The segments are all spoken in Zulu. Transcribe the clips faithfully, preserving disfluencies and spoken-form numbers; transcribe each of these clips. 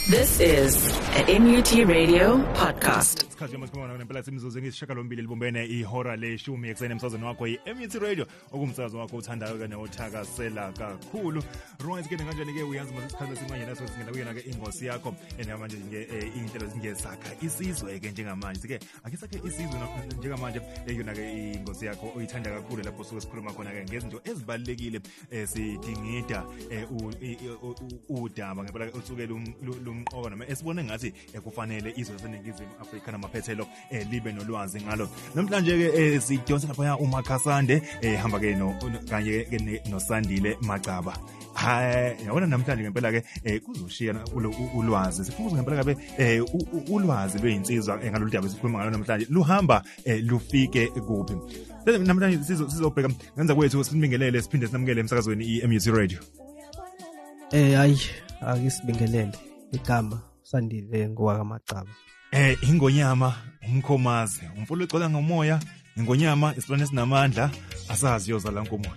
This is a M U T Radio podcast. Isikhathi masikhuluma ngempela simzuzu ngisishiyagalombili libumbene ihora leshumi ekseni emsazweni wakho i-M U T Radio okumsakazo wakho uthandayo kanye othakasela kakhulu. Right ke kanjani ke uyazi masisikhathi simanje naso singena kuyena ke ingosi yakho enamanje nje inhlelo zingesakha isizwe ke njengamanje ke akisakhe isizwe njengamanje eyona ke ingosi yakho oyithanda kakhulu lapho suke sikhuluma khona ke ngezinto ezibalekile sidingida udaba ngempela usuke umqoka noma esibone ngathi kufanele izwe laseNingizimu Afrika namaphethelo libe nolwazi ngalo. Namhlanje ke sidonsa lapha uMakhasande ehamba ke no kanye ke noSandile Macaba. Hayi yabona namhlanje ngempela ke kuzoshiya ulwazi. Sifuna ngempela kabe ulwazi lweyinsizwa ngalolu daba esikhuluma ngalo namhlanje luhamba lufike kuphi. Namhlanje sizobheka ngenza kwethu sinibingelele siphinde sinamukele emsakazweni i-M U T Radio. Eh hayi akisibingelele igama Sandile ngowakaMacaba. Eh ingonyama umkhomazi umfulo ecela ngomoya ingonyama isilwane sinamandla asazi yozala nkomoya.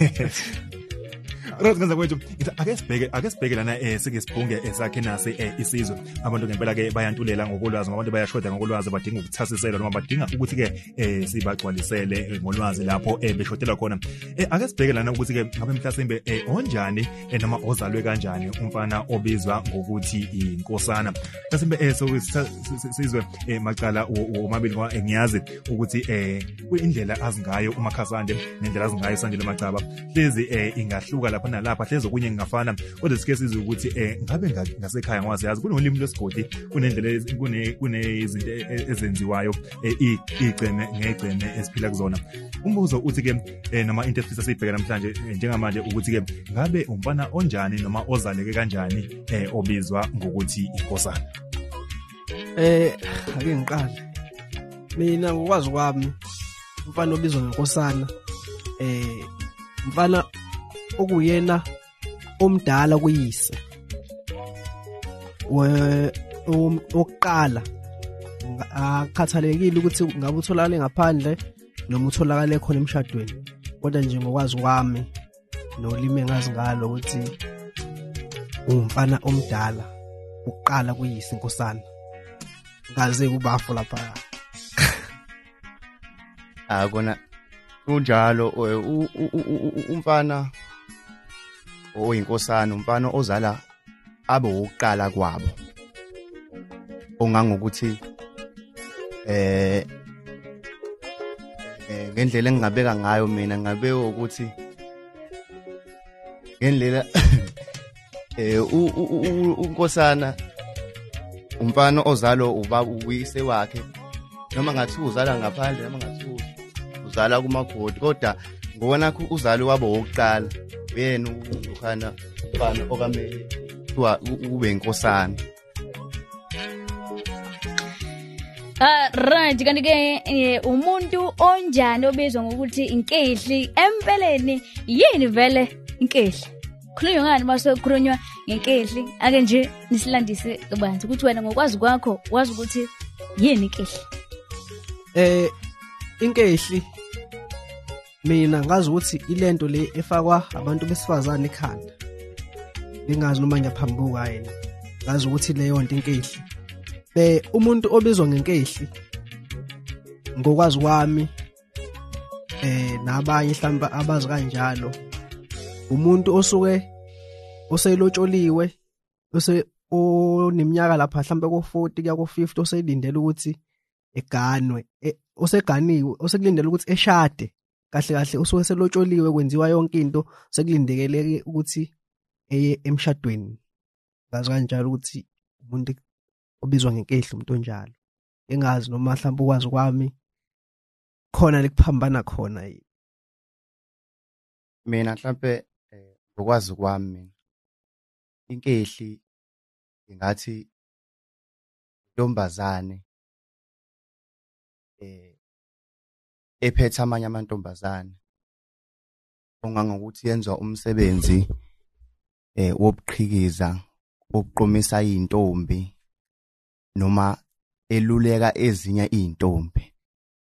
Rothenza kwethu ake sibheke ake sibheke lana eh sike sibhunge esakhe nase isizwe abantu ngempela ke bayantulela ngokolwazi abantu bayashoda ngokolwazi badinga ukuthasiselwa noma badinga ukuthi ke eh sibagcwalisele ngolwazi lapho eh beshotelwa khona. Eh ake sibheke lana ukuthi ke ngabe mhlasimbe eh onjani noma ozalwe kanjani umfana obizwa ngokuthi inkosana. Mhlasimbe eh so sizwe eh macala omabili kwa engiyazi ukuthi eh indlela azingayo uMakhasande nendlela azingayo Sandile Macaba lezi eh ingahluka lapha nalapha hleze kunye ngafana kodwa sike sizwe ukuthi eh ngabe ngasekhaya ngwazi yazi kunolimi lwesigodi kunendlela kune kunezinto ezenziwayo igceme ngegceme esiphila kuzona. Umbuzo uthi ke noma into efisa siyibheka namhlanje njengamanje ukuthi ke ngabe umfana onjani noma ozaleke kanjani eh obizwa ngokuthi inkosana. Eh ake ngiqale mina ngokwazi kwami umfana obizwa ngenkosana eh umfana okuyena omdala kuyise we oqala akhathalekile ukuthi ngabe utholakale ngaphandle noma utholakale khona emshadweni kodwa nje ngokwazi kwami nolimi engazi ngalo ukuthi umfana omdala uqala kuyise inkosana ngaze kubafu lapha. Akona kunjalo umfana oyinkosana umfana ozala abe uqala kwabo ongangokuthi eh ngendlela engingabeka ngayo mina ngabeka ukuthi ngendlela eh unkosana umfana ozalo ubaba uyise wakhe noma ngathi uzala ngaphandle noma ngathi uzala kumagodi kodwa ngona uzalo wabo wokuqala yena ukhana bana okame kuwa ube inkosana. Ah right kanti ke umuntu onjani obizwa ngokuthi inkehli empeleni yini vele inkehli khulunywa ngani mase khulunywa ngenkehli ake nje nisilandise kabanzi ukuthi wena ngokwazi kwakho wazi ukuthi yini inkehli. Eh inkehli mina ngazi ukuthi ilento le efakwa abantu besifazane ekhanda bengazi noma ngiyaphambuka yena ngazi ukuthi leyo nto inkehli be umuntu obizwa ngenkehli ngokwazi kwami eh nabanye mhlamba abazi kanjalo umuntu osuke oselotsholiwe ose oneminyaka lapha mhlamba ko forty kuya ko fifty oselindele ukuthi eganwe oseganiwe osekulindele ukuthi eshade kahle kahle usuke selotsholiwe kwenziwa yonke into sekulindekeleke ukuthi eye emshadweni ngazi kanjalo ukuthi umuntu obizwa ngenkehli umuntu onjalo engazi noma mhlawumbe ukwazi kwami khona lekuphambana khona yini. Mina mhlawumbe ukwazi kwami inkehli ngathi ntombazane eh ephethe amanye amantombazane ongangokuthi yenza umsebenzi eh wobuqhikiza obuqomisa izintombi noma eluleka ezinye izintombi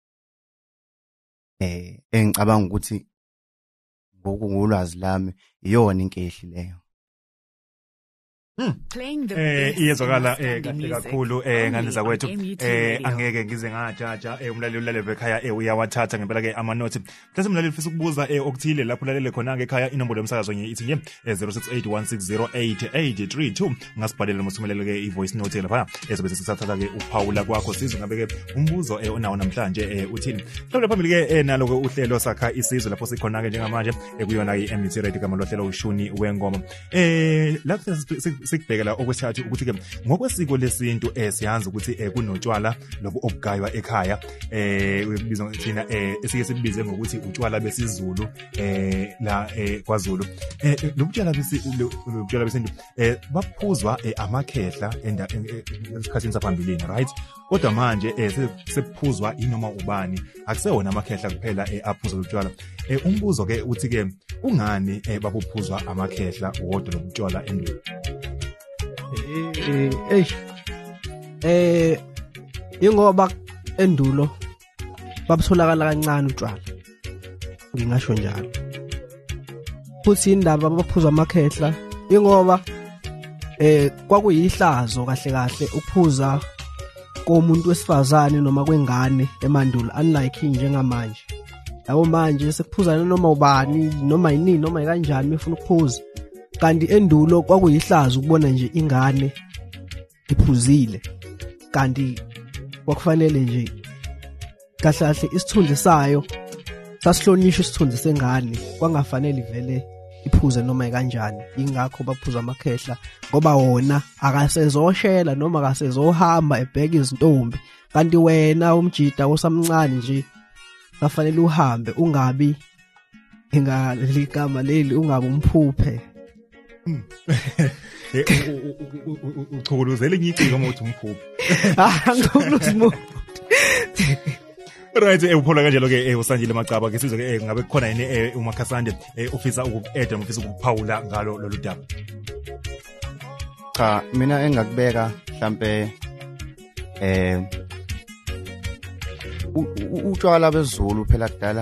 eh engicabanga ukuthi ngokungolwazi lami iyona inkehli leyo. Playing the Eh best iyezwakala eh Maskandi kahle music kakhulu eh ngane only zakwethu on M U T eh Radio. angeke ngize ngajaja eh umlaleli ulalele ekhaya eh uyawathatha ngempela ke ama notes mhlawumbe umlaleli ufisa ukubuza eh okuthile lapho ulalele khona ke ekhaya inombolo yomsakazo ngiye ithi nje zero six eight one six zero eight eight three two ungasibhalela nosumelele ke i voice note lapha ezobe sesithatha ke uphawula kwakho sizwe ngabe ke umbuzo eh onawo namhlanje eh uthini mhlawumbe phambili ke eh nalo ke uhlelo sakha isizwe lapho sikhona ke njengamanje ekuyona i M U T Radio kama lohlelo ushuni wengoma eh lapho sikubhekela okwesithathu ukuthi ke ngokwesiko lesintu eh siyazi ukuthi eh kunotshwala lobu obugaywa ekhaya eh ubizwa thina eh esike sibize ngokuthi utshwala besizulu eh la eh KwaZulu eh lobutshwala besi lobutshwala besintu eh baphuzwa eh amakhehla esikhathini saphambilini right kodwa manje eh sephuzwa inoma ubani akusewona amakhehla kuphela eh aphuzwa utshwala eh umbuzo ke uthi ke ungani eh babuphuzwa amakhehla wodwa lobutshwala endulo eh eh eh ingoba endulo babutholakala kancane utshwala ngingasho njalo futhi indaba baphuza amakhehla ingoba eh kwakuyihlazo kahle kahle ukuphuza komuntu wesifazane noma kwengane emandulo unlike njengamanje yabo manje sekuphuzana noma ubani noma yini noma kanjani befuna ukuphuza kanti endulo kwakuyihlazo ukubona nje ingane iphuzile kanti kwakufanele nje kahle kahle isithunzi sayo sasihlonishwa isithunzi sengane kwangafanele ivele iphuze noma kanjani ingakho baphuza amakhehla ngoba wona akasezoshela noma akasezohamba ebheka izintombi kanti wena umjida osamncane nje kufanele uhambe ungabi ingaligama leli ungabe umphuphe uchokolozele ngicika uma uthi umphuphe ah ngokuzimo right eh uphola kanjalo ke eh usanjile macaba ke sizwe ke ngabe kukhona yini eh uMakhasande eh ofisa ukueda ufisa ukuphawula ngalo lolu daba cha mina engakubeka mhlambe eh utshwala bezulu phela kudala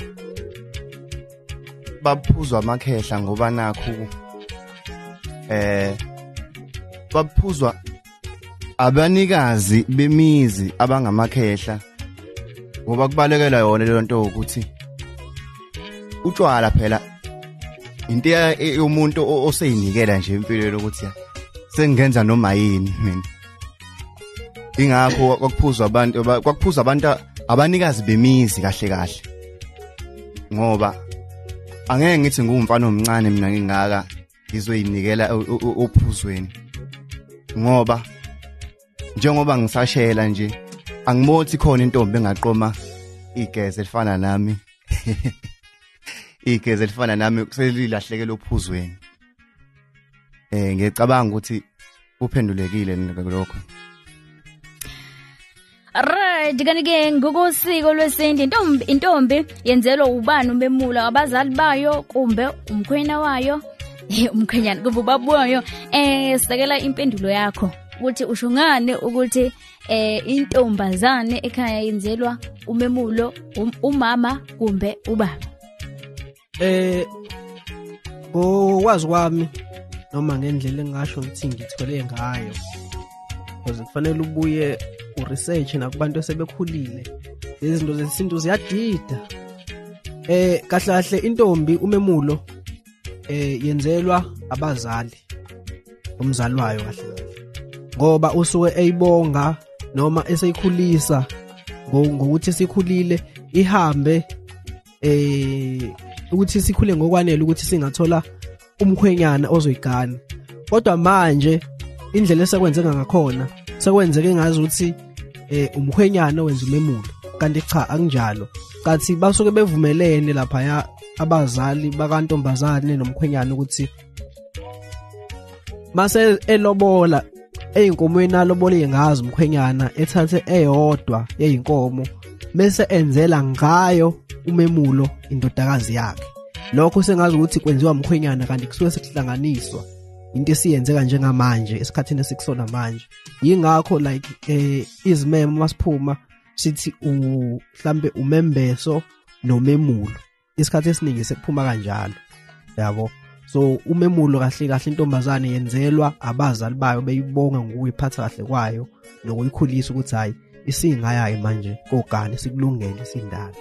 baphuzwa amakhehla ngoba nakho eh baphuzwa abanikazi bemizi abangamakhehla ngoba kubalekela yona le nto ukuthi utshwala phela into yomuntu oseyinikela nje empilweni ukuthi sengenza noma yini mina ingakho kwakuphuzwa abantu kwakuphuzwa abantu abanikazi bemizi kahle kahle ngoba angeke ngithi ngumfana omncane mina ngingaka ngizoyinikela ophuzweni ngoba njengoba ngisashela nje angimothi khona intombi engaqoma igeze elifana nami igeze elifana nami selilahlekela ophuzweni eh ngiyacabanga ukuthi uphendulekile lokho right kanike ngokosiko lwesintu intombi intombi yenzelwa ubani umemula abazali bayo kumbe umkhwena wayo umkhwenyana kuba babuyo eh sekela impendulo yakho ukuthi usho ngane ukuthi eh intombazane ekhaya yenzelwa umemulo umama kumbe ubaba eh okwazi kwami noma ngendlela engasho ngithi ngithole ngayo because kufanele ubuye uresearch nakubantu asebekhulile lezi zinto zesintu ziyadida eh kahle kahle intombi umemulo eh yenzelwa abazali umzali wayo kahle kahle ngoba usuke eyibonga noma eseyikhulisa ngokuthi sikhulile ihambe eh ukuthi sikhule ngokwanele ukuthi singathola umkhwenyana ozoyigana kodwa manje indlela esekwenzeka ngakhona sekwenzeke ngazi ukuthi eh umkhwenyana wenza umemulo kanti cha akunjalo kathi basuke bevumelene lapha ya abazali bakantombazane nomkhwenyana ukuthi mase elobola eyinkomweni alobole ngazi umkhwenyana ethathe eyodwa yeyinkomo bese enzela ngayo umemulo indodakazi yakhe lokho sengazi ukuthi kwenziwa umkhwenyana kanti kusuke sekuhlanganiswa into esiyenzeka njengamanje esikhathini esikusona manje yingakho like eh izimemo masiphuma sithi mhlambe umembeso nomemulo isikhathi esiningi sekuphuma kanjalo yabo So umemulo kahle kahle intombazane yenzelwa abazali bayo beyibonga ngokuyiphatha kahle kwayo nokuyikhulisa ukuthi hayi isingayayi manje kogane sikulungele sindala.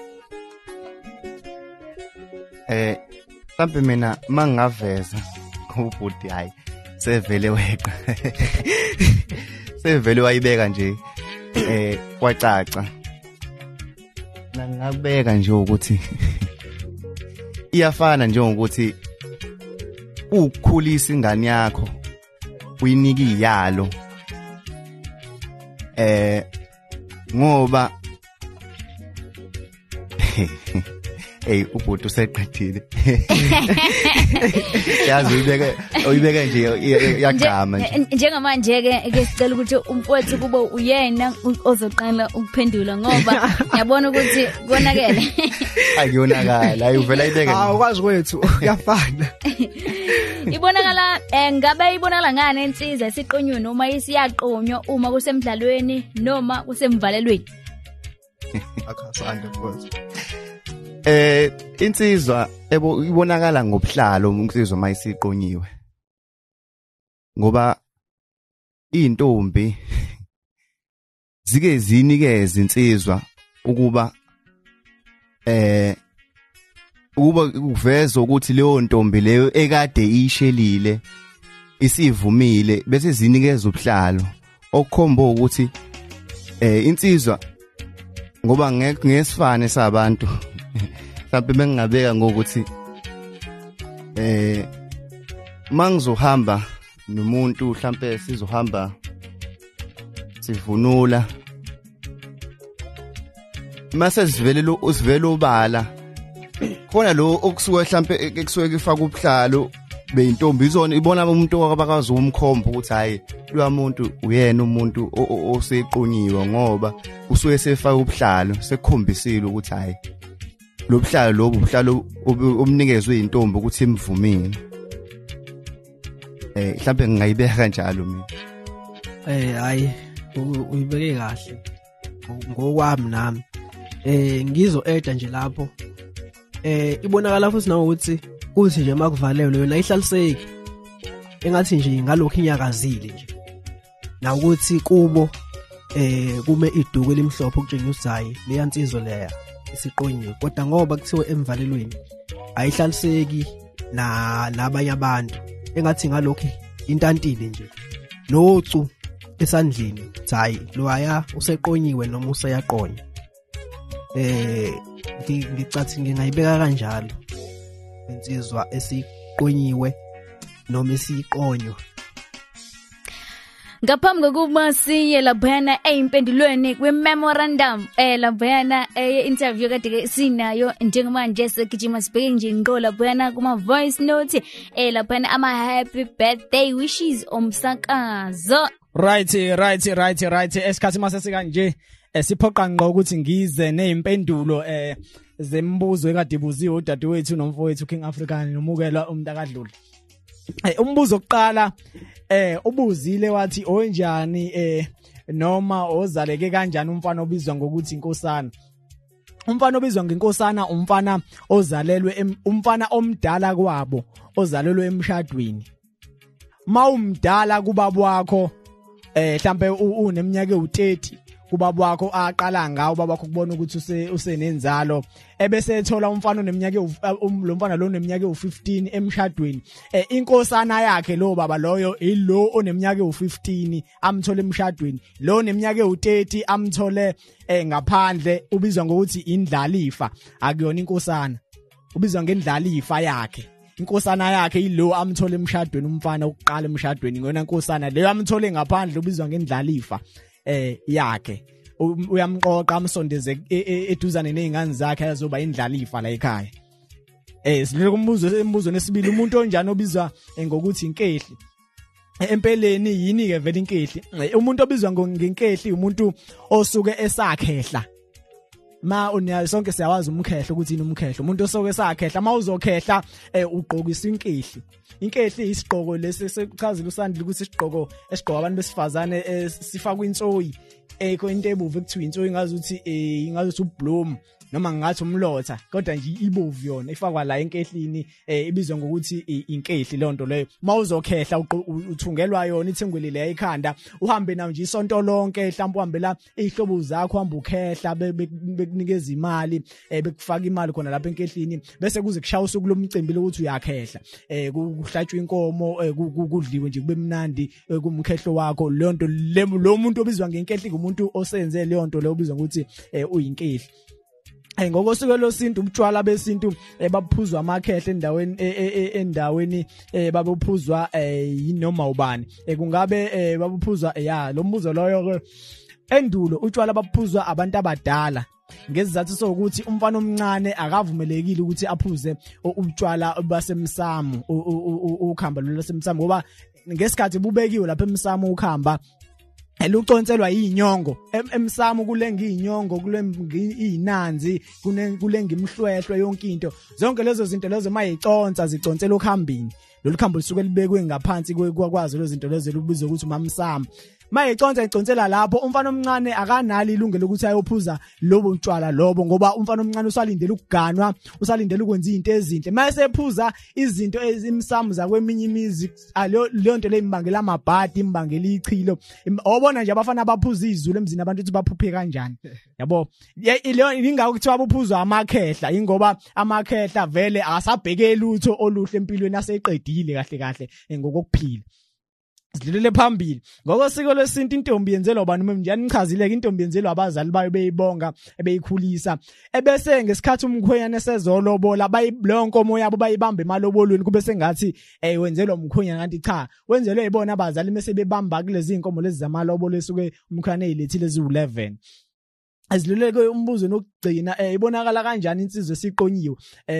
Eh mhlawumbe mina mangaveza ubhuti hayi sevele weqa. Sevele wayibeka nje eh kwacaca. Na ngabeka nje ukuthi iyafana nje ukuthi ukukhulisa ingane yakho uyinika iyalo eh ngoba hey ubhuti useqedile yazi uyibeke uyibeke nje yagama nje njengamanje ke ke sicela ukuthi umfowethu kube uyena ozoqala ukuphendula ngoba ngiyabona ukuthi konakele ayonakala ayuvela ibeke hawu kwazi kwethu kuyafana. Ibonakala ngabe ibonakala ngane insizwa esiqonywe noma isiyaqonywa uma kusemidlalweni noma kusemvalelweni. Akhasande mfowethu. Eh insizwa ebo ibonakala ngobuhlalo insizwa mayisiqonyiwe. Ngoba intombi zike zinikeze insizwa ukuba eh ukuba kuveza ukuthi leyo ntombi leyo ekade ishelile isivumile bese zinikeza ubuhlalo okukhomba ukuthi eh insizwa ngoba ngeke ngesifane sabantu mhlawumbe bengingabeka ngokuthi eh mangizohamba nomuntu mhlawumbe sizohamba sivunula mase sivele lo usivele ubala khona lo okusuka mhlawumbe ekusuke kufaka ubuhlalo beyintombi izona ibona umuntu akabakazi umkhomba ukuthi hayi lo muntu uyena umuntu oseqonyiwe ngoba usuke sefaka ubuhlalo sekukhombisile ukuthi hayi lo buhlalo lobu buhlalo omnikezwe intombi ukuthi imvumile. Eh mhlawumbe ngingayibeka kanjalo mina. Eh hayi uyibeke kahle ngokwami nami. Eh ngizo eda nje lapho. Eh ibonakala futhi nawo ukuthi kuthi nje makuvalelwe yona ihlaliseki. Engathi nje ngalokho inyakazile nje. Na ukuthi kubo eh kume iduku elimhlophe ukutshengisa leya nsizwa leya isiqonyiwe kodwa ngoba kuthiwe emvalelweni ayihlaliseki na labanye abantu engathi ngalokho intantile nje nocu esandleni hayi lo aya useqonyiwe noma useyaqonya. Eh ngicathi ngingayibeka kanjalo insizwa esiqonyiwe noma esiqonywa. Ngaphambi kokuba siye laphana eimpendulweni kwi-memorandum eh laphana e-interview kade sinayo njengamanje sekujima sibheke nje ngqo laphana kuma voice note eh laphana ama happy birthday wishes omsakazo. Right right right right esikhathi mase sikanje esiphoqa ngqo ukuthi ngize nezimpendulo eh zembuzo ekade ibuziwe udadewethu nomfowethu King African nomukela umntakadlula. Eh umbuzo oqala eh ubuzile wathi onjani eh noma ozaleke kanjani umfana obizwa ngokuthi inkosana. Umfana obizwa ngenkosana umfana ozalelwe umfana omdala kwabo ozalelwe emshadweni. Mawumdala kubaba wakho eh mhlambe uneminyaka u-thirty kubaba wakho aqala ngawo baba wakho kubona ukuthi use usenenzalo ebese ethola umfana oneminyaka lo mfana lo oneminyaka u-fifteen emshadweni eh inkosana yakhe lo baba loyo ilo oneminyaka u-fifteen amthole emshadweni lo oneminyaka u-thirty amthole eh ngaphandle ubizwa ngokuthi indlalifa akuyona inkosana ubizwa ngendlalifa yakhe. Inkosana yakhe ilo amthole emshadweni umfana oqala emshadweni ngona inkosana leyo amthole ngaphandle ubizwa ngendlalifa eh yakhe uyamqoqa amsondeze eduzane nezingane zakhe azoba indlalifa la ekhaya. Eh sileke umbuzo embuzo nesibili umuntu onjani obizwa ngokuthi inkehli. Empeleni yini ke vele inkehli? Umuntu obizwa ngenkehli umuntu osuke esakhehla. Ma unya sonke siyawazi umkhehlo ukuthi ini umkhehlo umuntu osoke esakhehla ma uzokhehla ugqokisa inkehli. Inkehli isiqhoko lesi sekuchazile usandile ukuthi isiqhoko esiqhoko abantu besifazane sifakwa insoyi ekho into ebuvu ekuthiwa into engazuthi eh ingazuthi ubloom noma ngathi umlotha kodwa nje ibovu yona ifakwa la enkehlini eh ibizwa ngokuthi inkehli lonto leyo mawuzokhehla uthungelwa yona ithengwelile ekhanda uhambe nayo nje isonto lonke mhlawumbe uhambe la izihlobo zakho uhamba ukhehla bekunikeza imali eh bekufaka imali khona lapha enkehlini bese kuze kushaya usuku lomcimbi lokuthi uyakhehla eh kuhlatshwa inkomo kudliwe nje kube mnandi kumkhehlo wakho lonto lo muntu obizwa ngenkehli kumuntu osenze leyo nto leyo obizwa ukuthi uyinkehli. Hey ngokosuku losintu ubutshwala besintu babuphuzwa amakhehla endaweni endaweni babuphuzwa yinoma ubani kungabe babuphuzwa ya lo mbuzo loyo endulo utshwala babuphuzwa abantu abadala ngezizathu sokuthi umfana omncane akavumelekile ukuthi aphuze utshwala basemsamo ukhamba lo lasemsamo ngoba ngesikhathi bubekiwe lapha emsamo ukhamba eluconselwa yinyongo emsamo kulenga inyongo kulenga inanzi kulenga imhlwehlwe yonke into zonke lezo zinto lezo mayiconsa zicontsela ukhambini lolu khambo lisuke libekwe ngaphansi kwakwazi lezo zinto lezo lubizwa ukuthi umamsamo mayiconsa iconsela lapho umfana omncane akanali ilungelo ukuthi ayophuza lobo utshwala lobo ngoba umfana omncane usalindele ukuganwa usalindele ukwenza izinto ezinhle mase ephuza izinto ezimsamu zakweminye imizi leyo nto leyimbangela amabhadi imbangela ichilo obona nje abafana abaphuza izulu emzini abantu ukuthi baphuphe kanjani yabo leyo ingakho kuthiwa baphuzwa amakhehla ingoba amakhehla vele asabheke lutho oluhle empilweni aseqedile kahle kahle ngokuphila sidlulele phambili ngokosiko lesintu intombi yenzelwa bani noma njani nichazile ke intombi yenzelwa abazali bayo beyibonga ebeyikhulisa ebese ngesikhathi umkhwenyana esezolobola bayilonkomo yabo bayibamba emalobolweni kube sengathi eh wenzelwa umkhwenyana kanti cha wenzelwe ibona abazali mase bebamba kulezi inkomo lezi zamalobolo esuke umkhwenyana ezilethile ezi eleven aziluleke umbuzo nokugcina eh ibonakala kanjani insizwe esiqonyiwe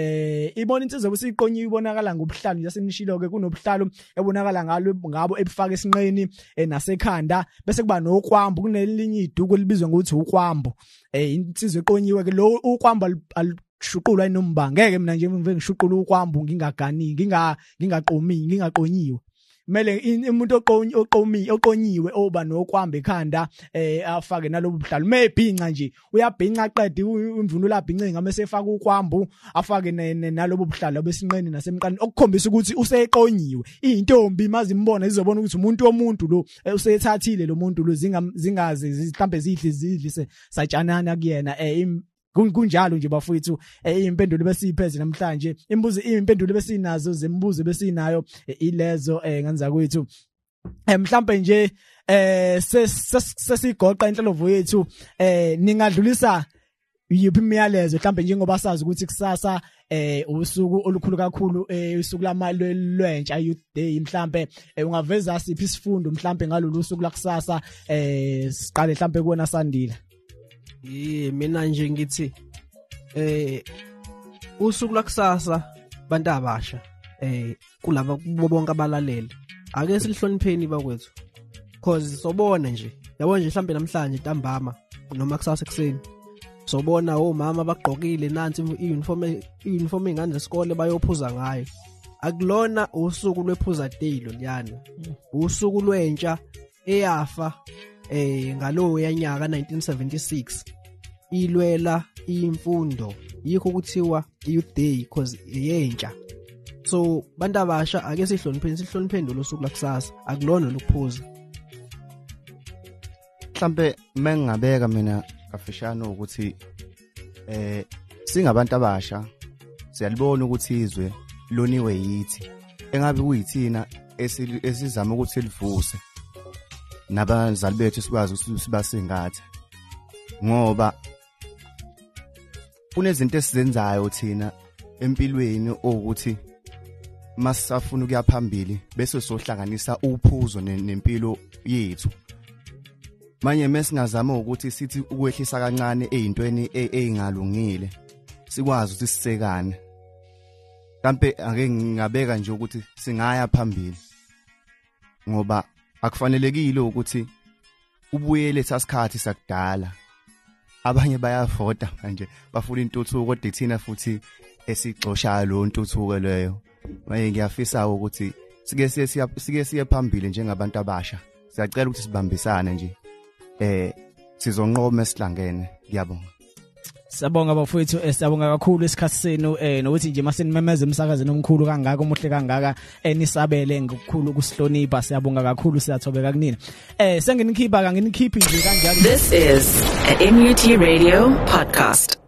eh ibona insizwe besiqonyiwe ibonakala ngobuhlalu yasemshilo ke kunobuhlalu ebonakala ngalo ngabo ebufaka esinqeni nasekhanda bese kuba nokwambu kunelinye iduku libizwa ngokuthi ukwambu eh insizwe eqonyiwe ke lo ukwambu alushuqulwa inombanga ngeke mina nje ngive ngishuqula ukwambu ngingagani nginga ngingaqomi ngingaqonyiwe mele umuntu oqonyi oqomi oqonyiwe oba nokwamba ekhanda eh afake nalobu buhlalu mebhinca nje uyabhinca qede imvunulo abhince ngamase efaka ukwambu afake nalobu buhlalu besinqeni nasemqani okukhombisa ukuthi useqonyiwe intombi mazimbona izobona ukuthi umuntu womuntu lo usethathile lo muntu lo zingazi mhlambe zidli zidlise satshanana kuyena eh kunjalo nje bafowethu impendulo besiyipheze namhlanje imbuzo impendulo besinazo zembuzo besinayo ilezo nganza kwethu mhlambe nje eh sesigoqa inhlobo yethu eh ningadlulisa yiphi imiyalezo mhlambe njengoba sazi ukuthi kusasa eh usuku olukhulu kakhulu usuku lamali lwentsha youth day mhlambe ungaveza siphi isifundo mhlambe ngalolu usuku lakusasa eh siqale mhlambe kuona Sandile. Eh mina nje ngithi eh usuku lakusasa bantu abasha eh kulaba bonke abalaleli ake silihlonipheni bakwethu cause sobona nje yabo nje mhlambe namhlanje ntambama noma kusasa ekseni sobona omama bagqokile nansi iuniform iuniform ingane zesikole bayophuza ngayo akulona usuku lwephuza day lo liyana usuku lwentsha eyafa eh ngalo yanyaka nineteen seventy-six ilwela imfundo yikho kuthiwa youth day because yentsha so bantu abasha ake sihlonipheni sihlonipheni lo suku lakusasa akulona lokuphuza mhlambe mengingabeka mina kafishana ukuthi eh singabantu abasha siyalibona ukuthi izwe loniwe yithi engabe kuyithina esizama ukuthi livuse nabazali bethu sikwazi ukuthi sibasingathe ngoba kunezinto esizenzayo thina empilweni ukuthi masafuna ukuya phambili bese sohlanganisa uphuzo nempilo yethu manje mesingazama ukuthi sithi ukwehlisa kancane ezintweni ezingalungile sikwazi ukuthi sisekane kambe ake ngingabeka nje ukuthi singaya phambili ngoba akufanelekile ukuthi ubuyele sasikhathi sakudala abanye bayavoda manje bafuna intuthuko kodwa thina futhi esixoshayo lo ntuthuko leyo manje ngiyafisa ukuthi sike siye sike siye phambili njengabantu abasha siyacela ukuthi sibambisane nje eh sizonqoma esihlangene. Ngiyabonga. Siyabonga bafowethu, siyabonga kakhulu isikhathi senu eh nokuthi nje masenimemeza emsakazweni omkhulu kangaka omuhle kangaka enisabele ngokukhulu kusihlonipha. Siyabonga kakhulu, siyathobeka kunina. Eh senginikhipha ka nginikhiphi nje kanjalo. This is a M U T Radio podcast.